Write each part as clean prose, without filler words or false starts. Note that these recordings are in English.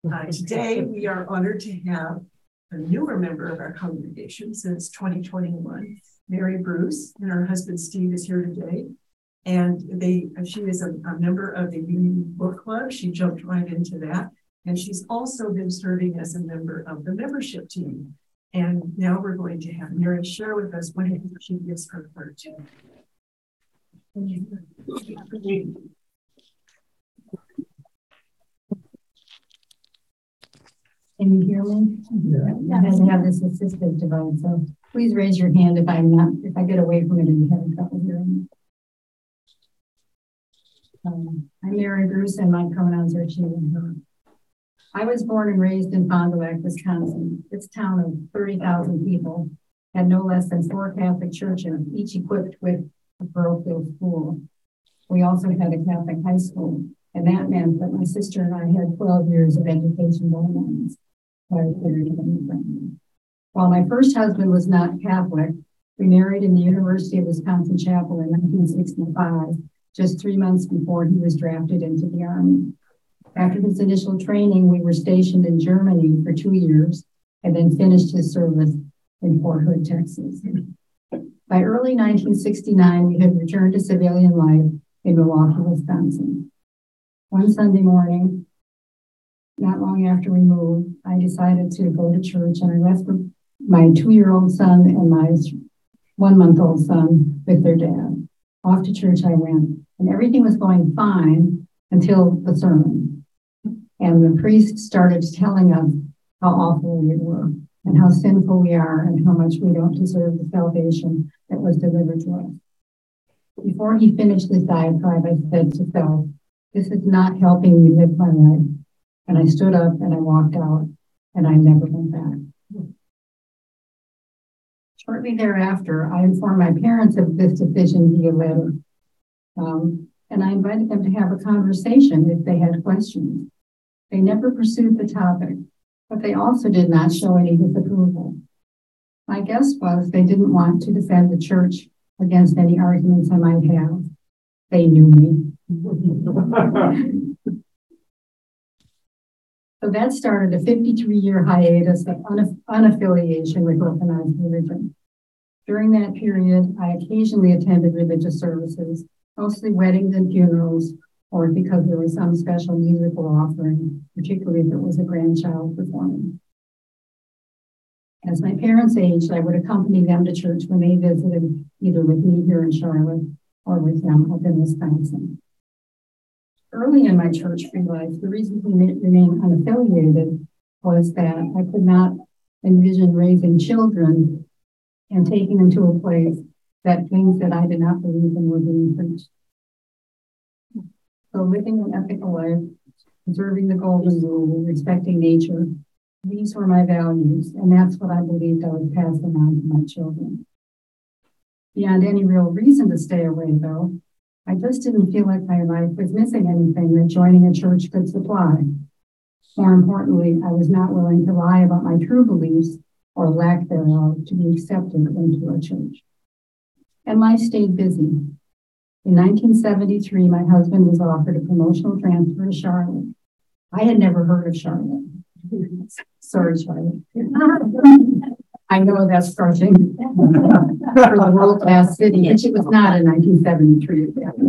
Today, we are honored to have a newer member of our congregation since 2021, Mary Bruce, and her husband Steve is here today. And she is a member of the Union Book Club. She jumped right into that. And she's also been serving as a member of the membership team. And now we're going to have Mary share with us what she gives her heart to. Can you hear me? Yeah. I had to have this assistive device, so please raise your hand if I get away from it and you have trouble hearing me. I'm Mary Bruce, and my pronouns are she and her. I was born and raised in Fond du Lac, Wisconsin. This town of 30,000 people had no less than 4 Catholic churches, each equipped with a parochial school. We also had a Catholic high school, and that meant that my sister and I had 12 years of education going on. While my first husband was not Catholic, we married in the University of Wisconsin Chapel in 1965, just 3 months before he was drafted into the Army. After his initial training, we were stationed in Germany for 2 years and then finished his service in Fort Hood, Texas. By early 1969, we had returned to civilian life in Milwaukee, Wisconsin. One Sunday morning, not long after we moved, I decided to go to church, and I left my 2-year-old son and my 1-month-old son with their dad. Off to church I went, and everything was going fine until the sermon. And the priest started telling us how awful we were and how sinful we are and how much we don't deserve the salvation that was delivered to us. Before he finished this diatribe, I said to self, "This is not helping me live my life." And I stood up and I walked out, and I never went back. Shortly thereafter, I informed my parents of this decision via letter. And I invited them to have a conversation if they had questions. They never pursued the topic, but they also did not show any disapproval. My guess was they didn't want to defend the church against any arguments I might have. They knew me. So that started a 53-year hiatus of unaffiliation with organized religion. During that period, I occasionally attended religious services, mostly weddings and funerals, or because there was some special musical offering, particularly if it was a grandchild performing. As my parents aged, I would accompany them to church when they visited, either with me here in Charlotte or with them up in Wisconsin. Early in my church-free life, the reason we remained unaffiliated was that I could not envision raising children and taking them to a place that things that I did not believe in were being preached. So living an ethical life, observing the golden rule, respecting nature, these were my values, and that's what I believed I was passing on to my children. Beyond any real reason to stay away, though, I just didn't feel like my life was missing anything that joining a church could supply. More importantly, I was not willing to lie about my true beliefs or lack thereof to be accepted into a church. And life stayed busy. In 1973, my husband was offered a promotional transfer to Charlotte. I had never heard of Charlotte. Sorry, Charlotte. I know that's crushing for the world-class city, which it was not in 1973.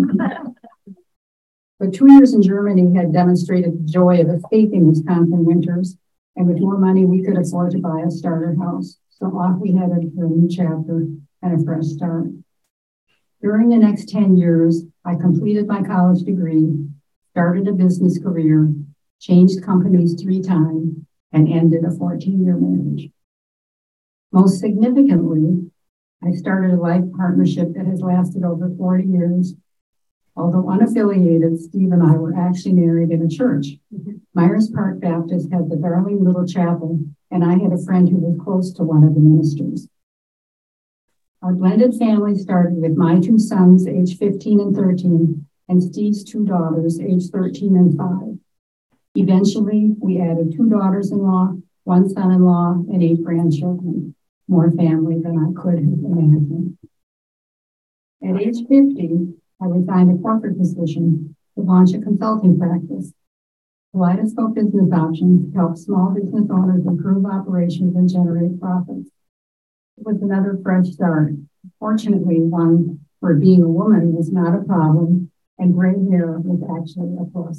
But 2 years in Germany had demonstrated the joy of escaping Wisconsin winters, and with more money, we could afford to buy a starter house. So off we headed for a new chapter and a fresh start. During the next 10 years, I completed my college degree, started a business career, changed companies 3 times, and ended a 14-year marriage. Most significantly, I started a life partnership that has lasted over 40 years. Although unaffiliated, Steve and I were actually married in a church. Myers Park Baptist had the darling little chapel, and I had a friend who was close to one of the ministers. Our blended family started with my 2 sons, age 15 and 13, and Steve's 2 daughters, age 13 and 5. Eventually, we added 2 daughters-in-law, 1 son-in-law, and 8 grandchildren. More family than I could have imagined. At age 50, I resigned a corporate position to launch a consulting practice. Kaleidoscope Business Options helps small business owners improve operations and generate profits. It was another fresh start. Fortunately, one where being a woman was not a problem and gray hair was actually a plus.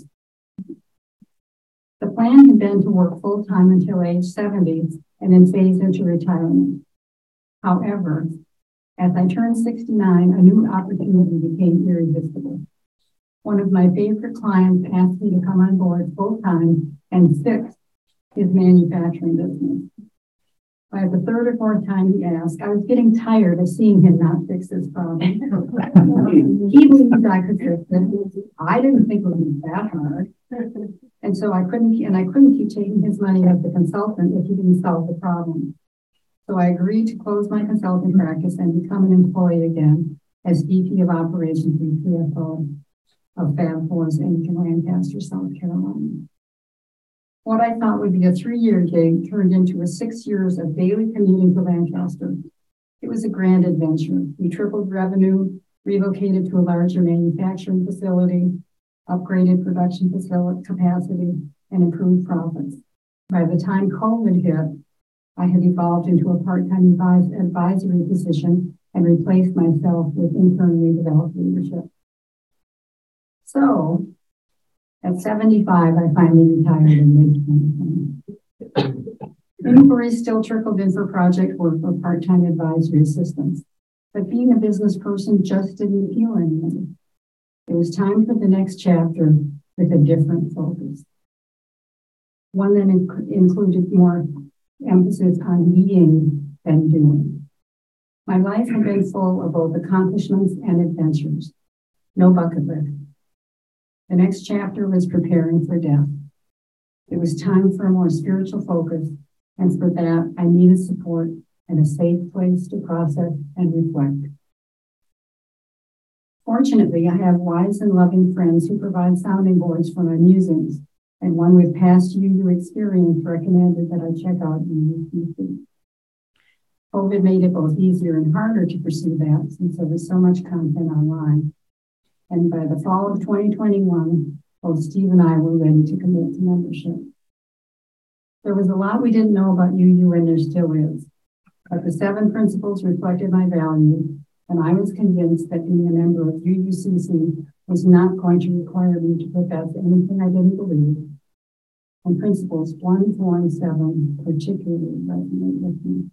The plan had been to work full-time until age 70 and then phase into retirement. However, as I turned 69, a new opportunity became irresistible. One of my favorite clients asked me to come on board full-time and fix his manufacturing business. By the third or fourth time he asked, I was getting tired of seeing him not fix his problem. He believed I could fix it. I didn't think it would be that hard. And so I couldn't keep taking his money as a consultant if he didn't solve the problem. So I agreed to close my consulting practice and become an employee again as VP of Operations and CFO of Fab Fours Inc. in Lancaster, South Carolina. What I thought would be a 3-year gig turned into a 6 years of daily commuting to Lancaster. It was a grand adventure. We tripled revenue, relocated to a larger manufacturing facility, upgraded production facility capacity, and improved profits. By the time COVID hit, I had evolved into a part-time advisory position and replaced myself with internally developed leadership. So, at 75, I finally retired in mid-2020. Inquiries still trickled in for project work or part-time advisory assistance, but being a business person just didn't appeal anymore. It was time for the next chapter with a different focus. One that included more emphasis on being than doing. My life had been full of both accomplishments and adventures. No bucket list. The next chapter was preparing for death. It was time for a more spiritual focus, and for that, I needed support and a safe place to process and reflect. Fortunately, I have wise and loving friends who provide sounding boards for my musings, and one with past UU experience recommended that I check out UUCC. COVID made it both easier and harder to pursue that since there was so much content online. And by the fall of 2021, both Steve and I were ready to commit to membership. There was a lot we didn't know about UU, and there still is, but the 7 principles reflected my value, and I was convinced that being a member of UUCC was not going to require me to profess anything I didn't believe. And principles 1, 4, and 7 particularly resonate with me.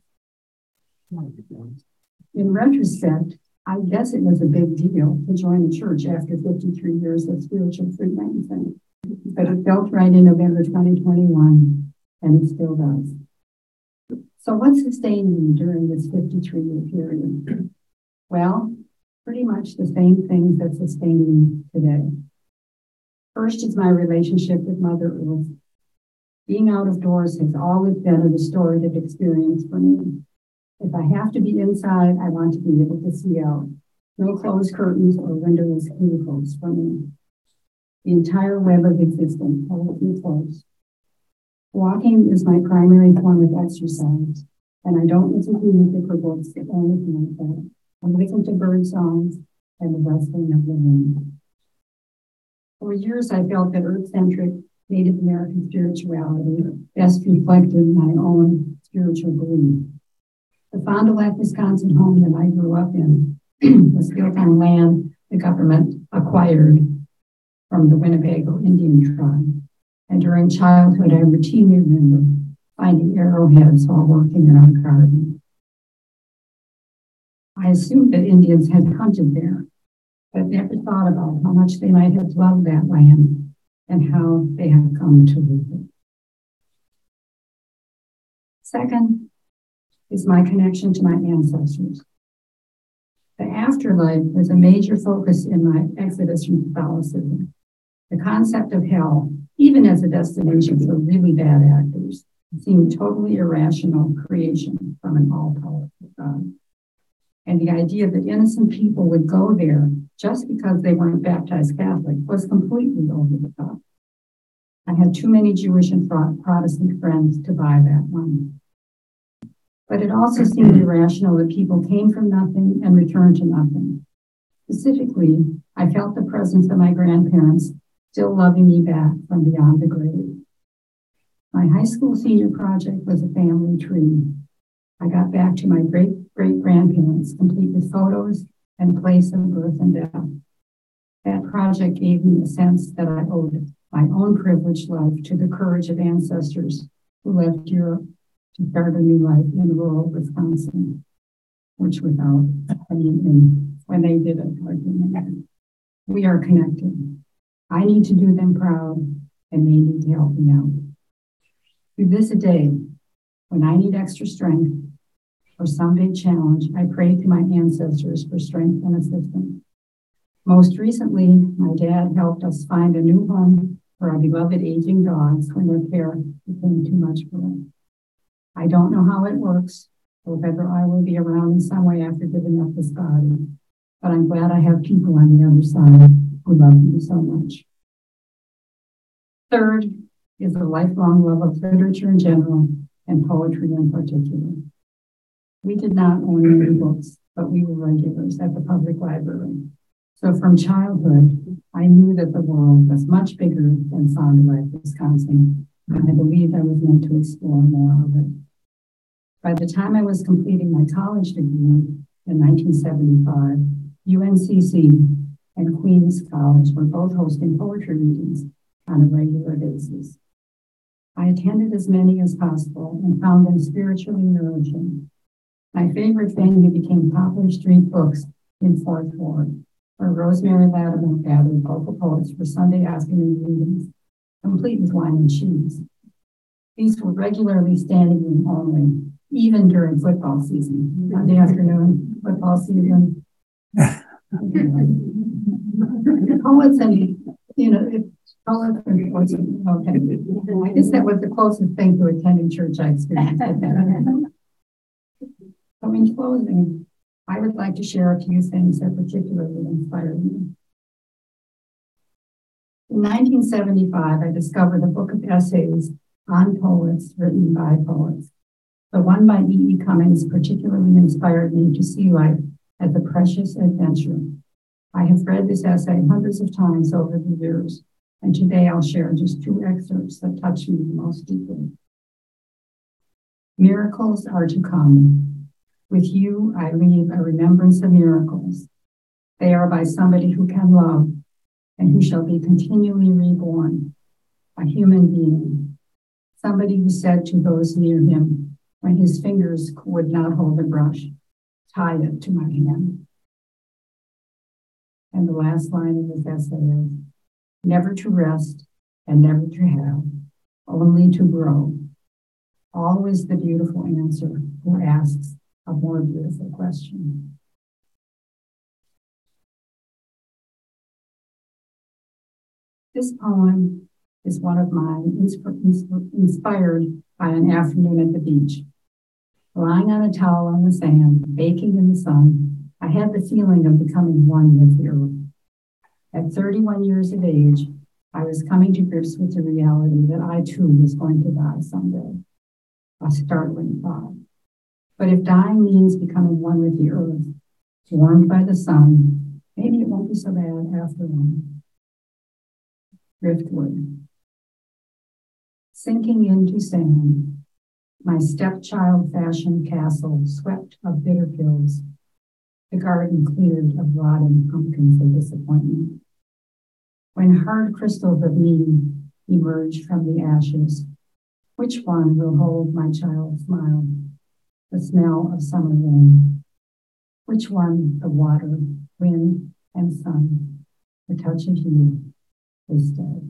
In retrospect, I guess it was a big deal to join the church after 53 years of spiritual freelancing, but it felt right in November 2021, and it still does. So what sustained me during this 53-year period? Well, pretty much the same things that sustain me today. First is my relationship with Mother Earth. Being out of doors has always been a restorative experience for me. If I have to be inside, I want to be able to see out. No closed curtains or windowless cubicles for me. The entire web of existence holds me close. Walking is my primary form of exercise, and I don't listen to music or books or anything like that. I listen to bird songs and the rustling of the wind. For years, I felt that Earth-centric Native American spirituality best reflected my own spiritual belief. The Fond du Lac, Wisconsin home that I grew up in was built on land the government acquired from the Winnebago Indian tribe. And during childhood, I routinely remember finding arrowheads while working in our garden. I assumed that Indians had hunted there, but never thought about how much they might have loved that land and how they have come to lose it. Second is my connection to my ancestors. The afterlife was a major focus in my exodus from Catholicism. The concept of hell, even as a destination for really bad actors, seemed totally irrational creation from an all-powerful God. And the idea that innocent people would go there just because they weren't baptized Catholic was completely over the top. I had too many Jewish and Protestant friends to buy that one. But it also seemed irrational that people came from nothing and returned to nothing. Specifically, I felt the presence of my grandparents still loving me back from beyond the grave. My high school senior project was a family tree. I got back to my great-great-grandparents, complete with photos and place of birth and death. That project gave me a sense that I owed my own privileged life to the courage of ancestors who left Europe to start a new life in rural Wisconsin, which without, when they did it, we are connected. I need to do them proud, and they need to help me out. To this day, when I need extra strength or some big challenge, I pray to my ancestors for strength and assistance. Most recently, my dad helped us find a new home for our beloved aging dogs when their care became too much for them. I don't know how it works or whether I will be around in some way after giving up this body, but I'm glad I have people on the other side who love me so much. Third is a lifelong love of literature in general and poetry in particular. We did not own many books, but we were regulars at the public library. So from childhood, I knew that the world was much bigger than Fond du Lac, Wisconsin, and I believed I was meant to explore more of it. By the time I was completing my college degree in 1975, UNCC and Queens College were both hosting poetry readings on a regular basis. I attended as many as possible and found them spiritually nourishing. My favorite venue became Poplar Street Books in Fourth Ward, where Rosemary Latimer gathered local poets for Sunday afternoon readings, complete with wine and cheese. These were regularly standing room only, even during football season. Sunday afternoon, football season. Poets and, poets and poets. Okay. I guess that was the closest thing to attending church I experienced. So in closing, I would like to share a few things that particularly inspired me. In 1975, I discovered a book of essays on poets written by poets. The one by E.E. Cummings particularly inspired me to see life as a precious adventure. I have read this essay hundreds of times over the years, and today I'll share just two excerpts that touch me most deeply. Miracles are to come. With you, I leave a remembrance of miracles. They are by somebody who can love and who shall be continually reborn, a human being, somebody who said to those near him when his fingers would not hold a brush, tie it to my hand. And the last line of this essay is, never to rest and never to have, only to grow. Always the beautiful answer who asks a more beautiful question. This poem is one of mine, inspired by an afternoon at the beach. Lying on a towel on the sand, baking in the sun, I had the feeling of becoming one with the earth. At 31 years of age, I was coming to grips with the reality that I too was going to die someday. A startling thought. But if dying means becoming one with the earth, warmed by the sun, maybe it won't be so bad after all. Driftwood. Sinking into sand, my stepchild-fashioned castle swept of bitter pills, the garden cleared of rotting pumpkins of disappointment. When hard crystals of me emerge from the ashes, which one will hold my child's smile, the smell of summer rain? Which one the water, wind, and sun, the touch of you, is dead?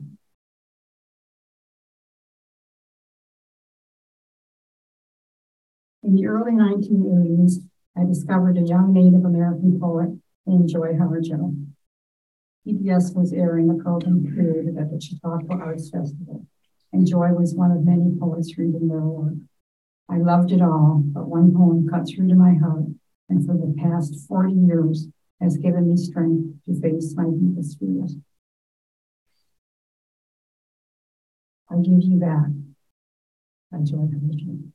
In the early 1980s, I discovered a young Native American poet named Joy Harjo. PBS was airing a program created at the Chautauqua Arts Festival, and Joy was one of many poets reading their work. I loved it all, but one poem cut through to my heart, and for the past 40 years has given me strength to face my deepest fears. I give you back, by Joy Harjo.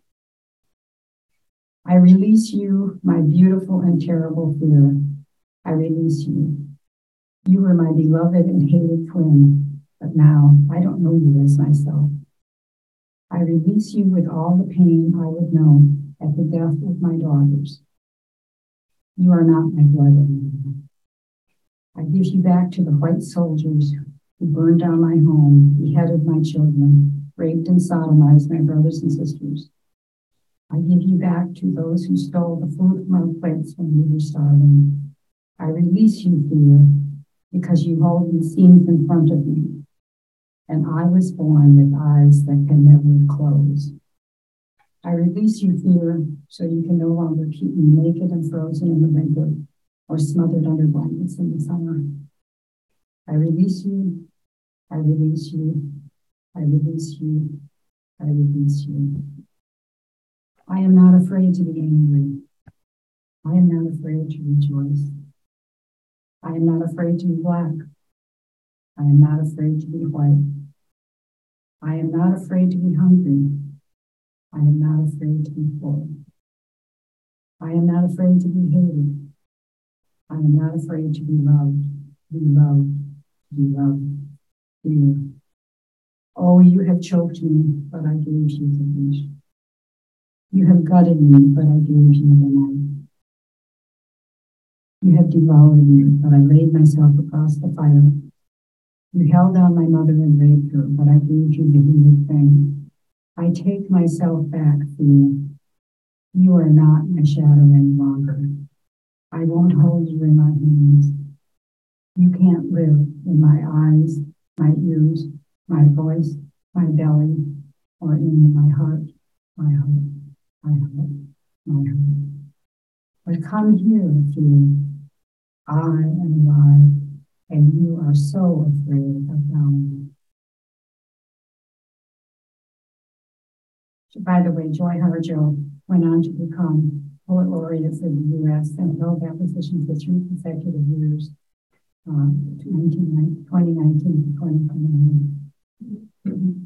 I release you, my beautiful and terrible fear. I release you. You were my beloved and hated twin, But now I don't know you as myself. I release you with all the pain I would know at the death of my daughters. You are not my blood anymore. I give you back to the white soldiers who burned down my home, beheaded my children, raped and sodomized my brothers and sisters. I give you back to those who stole the food from our plates when we were starving. I release you, fear, because you hold these scenes in front of me, and I was born with eyes that can never close. I release you, fear, so you can no longer keep me naked and frozen in the winter or smothered under blankets in the summer. I release you, I release you, I release you, I release you. I am not afraid to be angry. I am not afraid to rejoice. I am not afraid to be black. I am not afraid to be white. I am not afraid to be hungry. I am not afraid to be full. I am not afraid to be hated. I am not afraid to be loved, be loved, be loved, fear. Oh, you have choked me, but I gave you the fish. You have gutted me, but I gave you the knife. You have devoured me, but I laid myself across the fire. You held down my mother and raped her, but I gave you the heated thing. I take myself back, fear. You are not my shadow any longer. I won't hold you in my hands. You can't live in my eyes, my ears, my voice, my belly, or in my heart, my heart, my heart, my heart. But come here, fear. I am alive, and you are so afraid of dying. By the way, Joy Harjo went on to become poet laureate for the U.S. and held that position for 3 consecutive years, 2019 to 2021.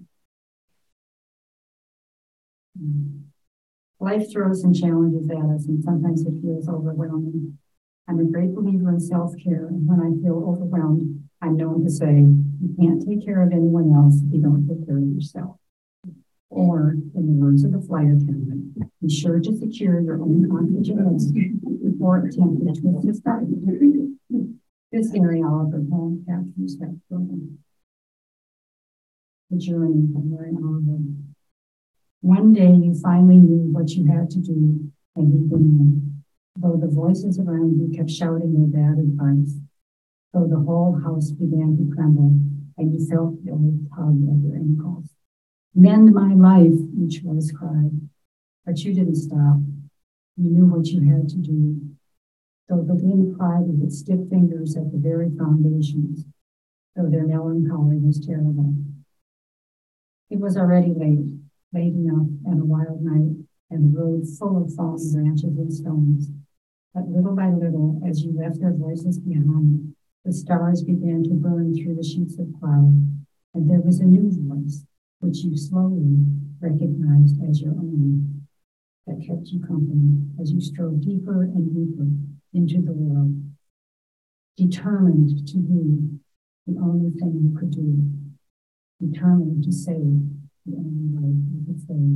Life throws some challenges at us, and sometimes it feels overwhelming. I'm a great believer in self-care, and when I feel overwhelmed, I'm known to say, you can't take care of anyone else if you don't take care of yourself. Or, in the words of the flight attendant, be sure to secure your own oxygen before attempting to assist others. This Mary Oliver poem captures that program. The Journey by Mary Oliver. One day you finally knew what you had to do, and you began, though the voices around you kept shouting their bad advice, though the whole house began to tremble, and you felt the old tug at your ankles. Mend my life, each voice cried. But you didn't stop. You knew what you had to do. Though the wind cried with its stiff fingers at the very foundations, though their melancholy was terrible. It was already late enough and a wild night, and the road full of fallen branches and stones. But little by little, as you left their voices behind, the stars began to burn through the sheets of cloud, and there was a new voice, which you slowly recognized as your own, that kept you company as you strode deeper and deeper into the world, determined to do the only thing you could do, determined to save the only life you could save.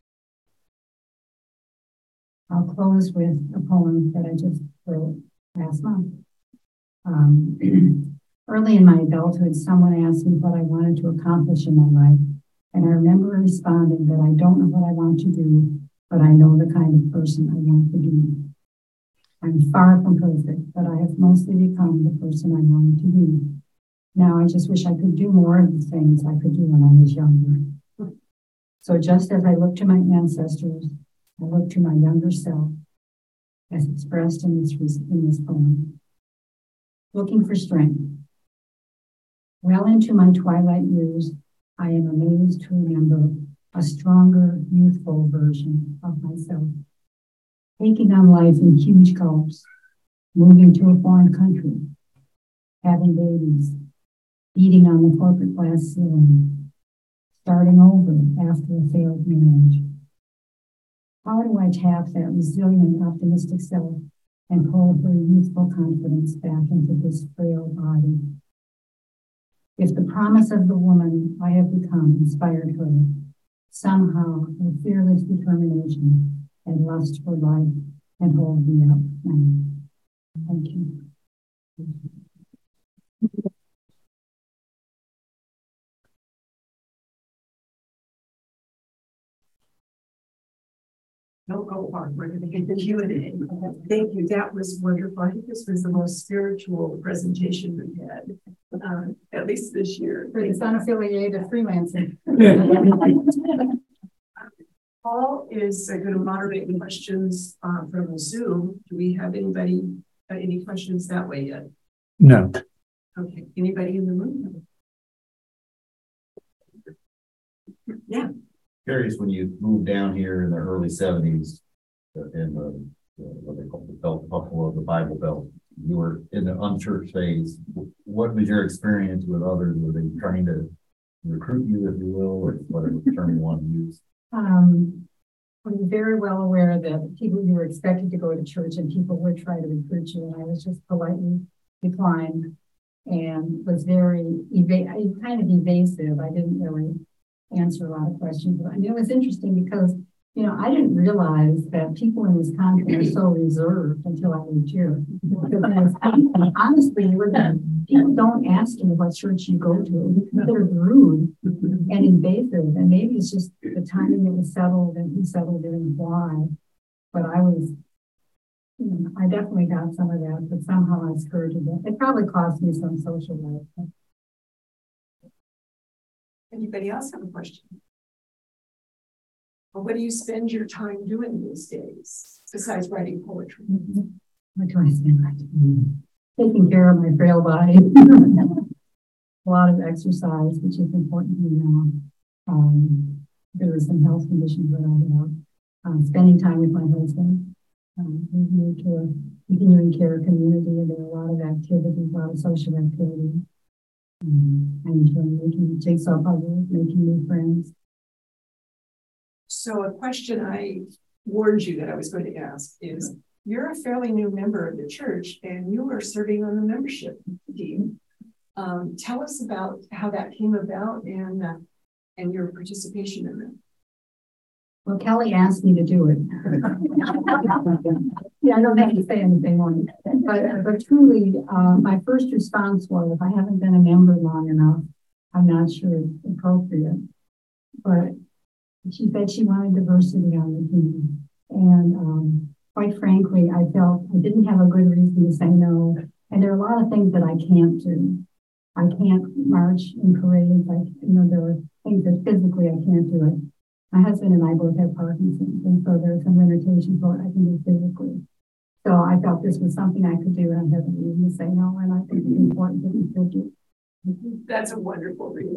I'll close with a poem that I just wrote last month. Early in my adulthood, someone asked me what I wanted to accomplish in my life. And I remember responding that I don't know what I want to do, but I know the kind of person I want to be. I'm far from perfect, but I have mostly become the person I wanted to be. Now I just wish I could do more of the things I could do when I was younger. So just as I look to my ancestors, I look to my younger self, as expressed in this poem. Looking for strength. Well into my twilight years, I am amazed to remember a stronger, youthful version of myself, taking on life in huge gulps, moving to a foreign country, having babies, beating on the corporate glass ceiling, starting over after a failed marriage. How do I tap that resilient, optimistic self and pull her youthful confidence back into this frail body? If the promise of the woman I have become inspired her, somehow her fearless determination and lust for life and hold me up. Thank you. Don't go far. We're going to get the Q&A. Thank you. That was wonderful. I think this was the most spiritual presentation we've had, at least this year. For the unaffiliated freelancer. Paul is going to moderate questions from Zoom. Do we have anybody, any questions that way yet? No. Okay. Anybody in the room? Yeah. Curious, when you moved down here in the early 70s in the what they call the Belt Buffalo, the Bible Belt, you were in the unchurched phase. What was your experience with others? Were they trying to recruit you, if you will, or whatever term you want to use? I'm very well aware that people, you were expected to go to church and people would try to recruit you, and I was just politely declined and was very kind of evasive. I didn't really answer a lot of questions. And it was interesting because, you know, I didn't realize that people in Wisconsin are so reserved until I moved here. Because honestly, people don't ask you what church you go to. They're rude and invasive. And maybe it's just the timing it was settled and who settled it and why. But I was, you know, I definitely got some of that, but somehow I skirted it. It probably cost me some social life. Anybody else have a question? Well, what do you spend your time doing these days besides writing poetry? What do I spend my time? Taking care of my frail body. A lot of exercise, which is important to me now. There were some health conditions that I have. Spending time with my husband. We moved to a continuing care community, and there were a lot of activities, a lot of social activity. I enjoy making jigsaw puzzles, making new friends. So a question I warned you that I was going to ask is, you're a fairly new member of the church and you are serving on the membership team. Tell us about how that came about and your participation in it. Well, Kelly asked me to do it. Yeah, I don't have to say anything more. But truly, my first response was, if I haven't been a member long enough, I'm not sure it's appropriate. But she said she wanted diversity on the team. And quite frankly, I felt I didn't have a good reason to say no. And there are a lot of things that I can't do. I can't march in parades. There are things that physically I can't do it. My husband and I both have Parkinson's, and so there's some limitations to what I can do physically. So I felt this was something I could do, and I had no reason to say no, and I think it's important that we still do. That's a wonderful reason.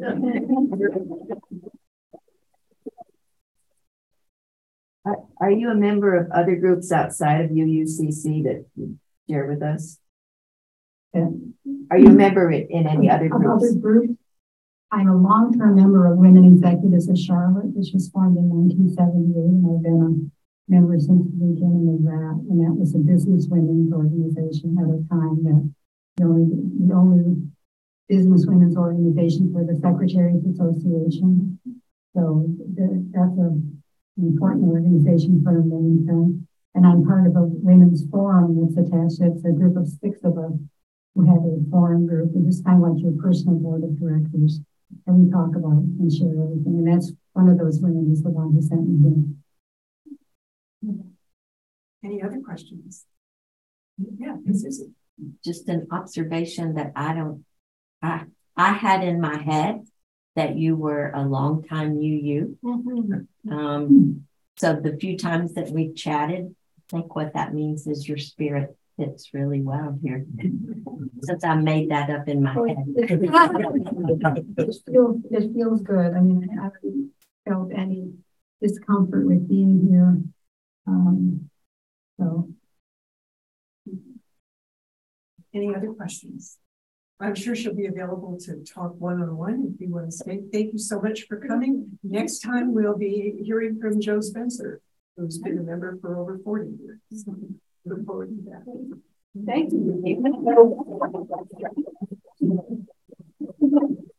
Are you a member of other groups outside of UUCC that you share with us? Yeah. Are you a member in any other groups? Other groups? I'm a long-term member of Women Executives of Charlotte, which was formed in 1978, and I've been a member since the beginning of that. And that was a business women's organization at a time that the only business women's organization for the Secretaries Association. So that's an important organization for Wilmington. And I'm part of a women's forum that's attached. It's a group of 6 of us who have a forum group, and just kind of like your personal board of directors. And we talk about and share everything. And that's one of those women is the one who sent me here. Any other questions? Yeah, this is it. Just an observation that I had in my head that you were a long time UU. So the few times that we've chatted, I think what that means is your spirit fits really well here. Since I made that up in my head. It feels good. I mean, I haven't felt any discomfort with being here. So. Any other questions? I'm sure she'll be available to talk one-on-one if you want to stay. Thank you so much for coming. Next time we'll be hearing from Joe Spencer, who's been a member for over 40 years. Look forward to that. Thank you.